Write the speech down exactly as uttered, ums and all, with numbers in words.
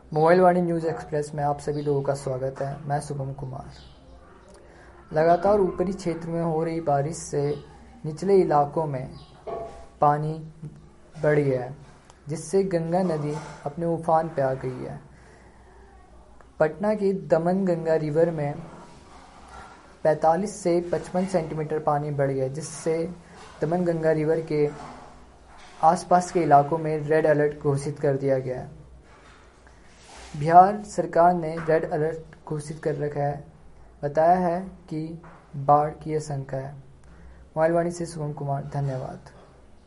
Mobile वाणी news express में आप सभी लोगों का स्वागत है। मैं शुभम कुमार। लगातार ऊपरी क्षेत्र में हो रही बारिश से निचले इलाकों में पानी बढ़ गया है, जिससे गंगा नदी अपने उफान पे आ गई है। पटना की दमन गंगा रिवर में पैंतालीस से पचपन सेंटीमीटर पानी बढ़ गया, जिससे दमन गंगा रिवर के आसपास के इलाकों में रेड अलर्ट घोषित कर दिया गया है। बिहार सरकार ने रेड अलर्ट घोषित कर रखा है। बताया है कि बाढ़ की आशंका है। मोबाइल वाणी से शुभम कुमार, धन्यवाद।